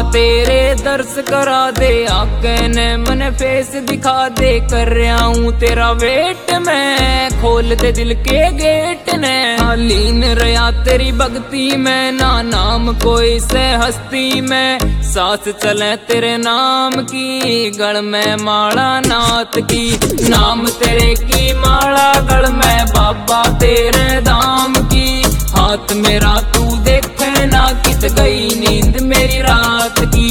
तेरे दर्श करा दे, आके ने मन फेस दिखा दे। कर रहा हूँ तेरा वेट मैं, खोल दे दिल के गेट ने। लीन रहा तेरी भक्ति में, ना नाम कोई से हस्ती में। सांस चले तेरे नाम की, गल में माला नाथ की। नाम तेरे की माला गल में, बाबा तेरे धाम की। हाथ मेरा तू देखे ना, कित गई नींद मेरी रात की।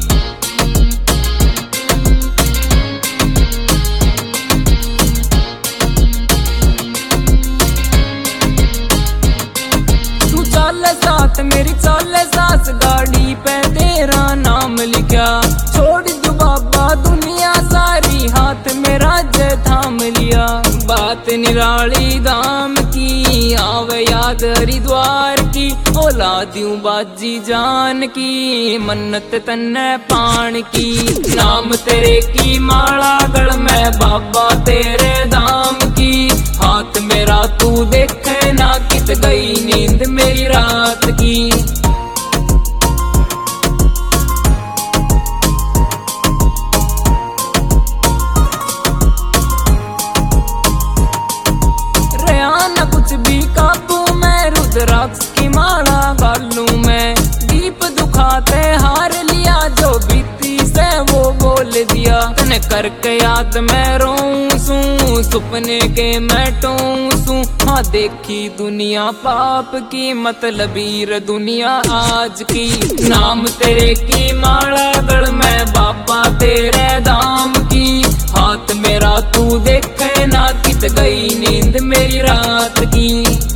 तू चल साथ मेरी चल सास, गाड़ी पे तेरा नाम लिखा। छोड़ दू बाबा दुनिया सारी, हाथ मेरा जे थाम लिया। बात निराली दाम की, आवे याद हरिद्वार की। ओला दूं बाजी जान की, मन्नत तन्ने पान की। नाम तेरे की माला गल में, बाबा तेरे धाम की। हाथ मेरा तू देखे ना, कित गई नींद मेरी रात की। कुछ भी काबू में, रुद्राक्ष की माला गालू में। दीप दुखाते हार लिया, जो बीती से वो बोल दिया। तने करके याद मैं रोऊं सू, सुपने के मैं टोऊं सू। हाँ देखी दुनिया पाप की, मतलबीर दुनिया आज की। नाम तेरे की माला गल में, बाबा तेरे धाम की। हाथ मेरा तू देखे ना, कित गई नींद मेरी रात की।